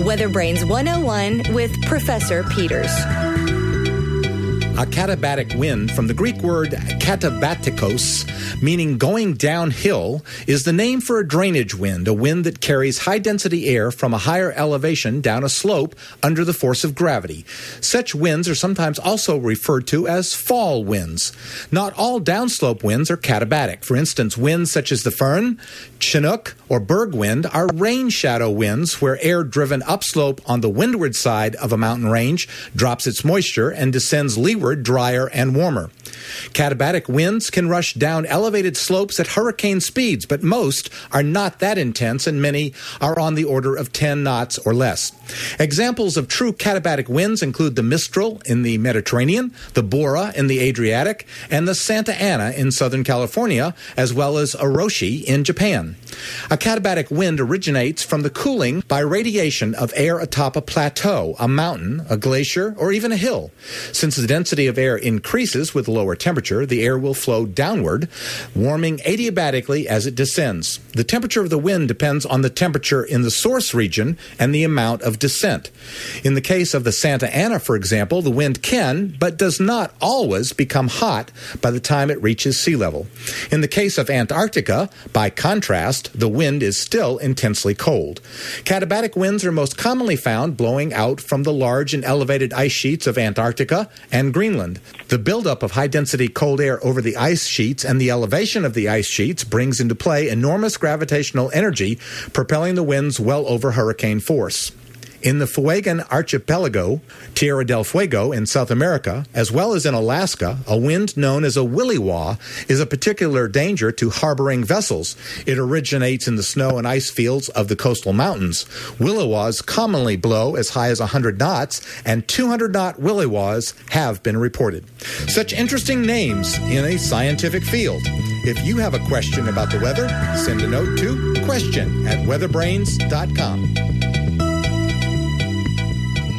Weather Brains 101 with Professor Peters. A katabatic wind, from the Greek word katabatikos, meaning going downhill, is the name for a drainage wind, a wind that carries high-density air from a higher elevation down a slope under the force of gravity. Such winds are sometimes also referred to as fall winds. Not all downslope winds are katabatic. For instance, winds such as the Föhn, Chinook, or Berg wind are rain shadow winds where air driven upslope on the windward side of a mountain range drops its moisture and descends leeward, drier and warmer. Katabatic winds can rush down elevated slopes at hurricane speeds, but most are not that intense and many are on the order of 10 knots or less. Examples of true katabatic winds include the Mistral in the Mediterranean, the Bora in the Adriatic, and the Santa Ana in Southern California, as well as Orochi in Japan. A katabatic wind originates from the cooling by radiation of air atop a plateau, a mountain, a glacier, or even a hill. Since the density of air increases with lower temperature, the air will flow downward, warming adiabatically as it descends. The temperature of the wind depends on the temperature in the source region and the amount of descent. In the case of the Santa Ana, for example, the wind can, but does not always become hot by the time it reaches sea level. In the case of Antarctica, by contrast, the wind is still intensely cold. Katabatic winds are most commonly found blowing out from the large and elevated ice sheets of Antarctica and Greenland. The buildup of high-density cold air over the ice sheets and the elevation of the ice sheets brings into play enormous gravitational energy, propelling the winds well over hurricane force. In the Fuegan Archipelago, Tierra del Fuego in South America, as well as in Alaska, a wind known as a williwaw is a particular danger to harboring vessels. It originates in the snow and ice fields of the coastal mountains. Williwaws commonly blow as high as 100 knots, and 200-knot williwaws have been reported. Such interesting names in a scientific field. If you have a question about the weather, send a note to question@weatherbrains.com.